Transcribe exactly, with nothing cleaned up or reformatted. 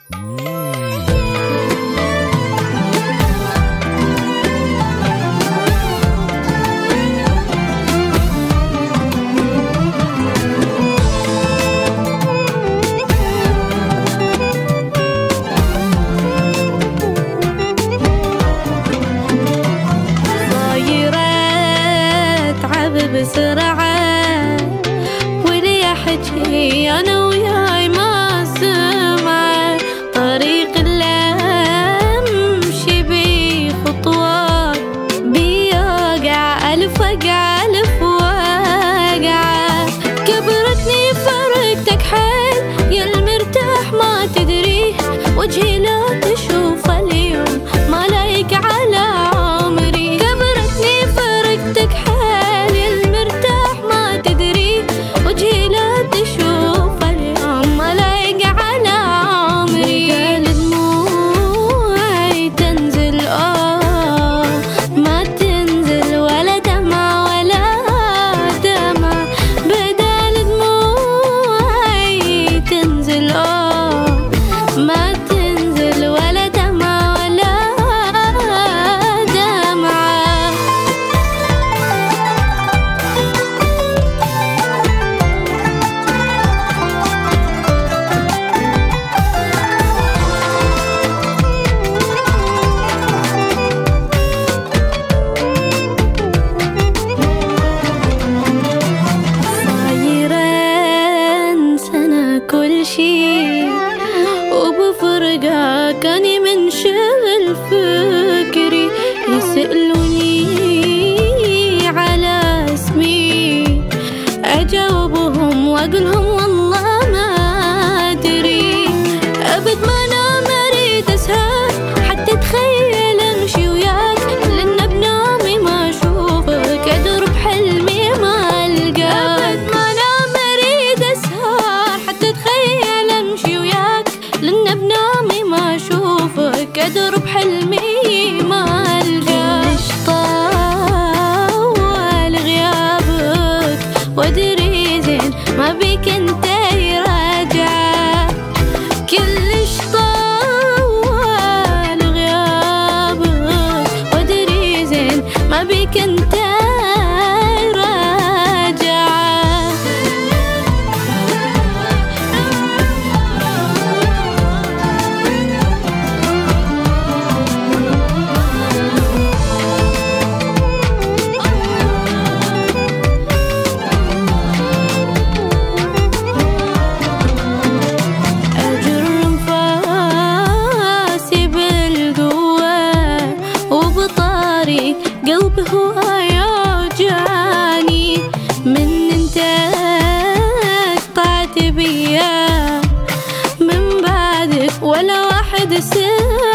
بسرعة ولي أحكي أنا وياي ما سمع طريق اللي أمشي بيه خطوات بيوقع ألف وقع ألف وقع كبرتني فرقتك حيل يا المرتاح ما تدريه وجهي لا تشوفه اليوم ما لايق على عمري كبرتني فرقتك حيل وجهي لا تشوف اليوم ما لايق على عمري بدال دموعي تنزل آه ما تنزل ولا دمع ولا دمع بدال دموعي تنزل آه ما تنزل ولا دمع ولا دمع كل شي وبفرقة كاني من شغل فكري يسألوني على اسمي أجاوبهم وأقولهم والله ما أدري أبد ما أنا مريد أسهر حتى تخيل أمشي وياك لأن بنومي ما أشوفك أدور بحلمي ما ألقاك أبد ما أنا مريد أسهر حتى تخيل أمشي وياك لأن بنومي ما أشوفك أدور بحلمي ما ألقاك ليش طول غيابك وأدري زين ما بيك أنت راجع كلش طول غيابك وأدري زين ما بيك أنت قلبي هو يوجعني من انت قطعت بيا من بعدك ولا واحد سمع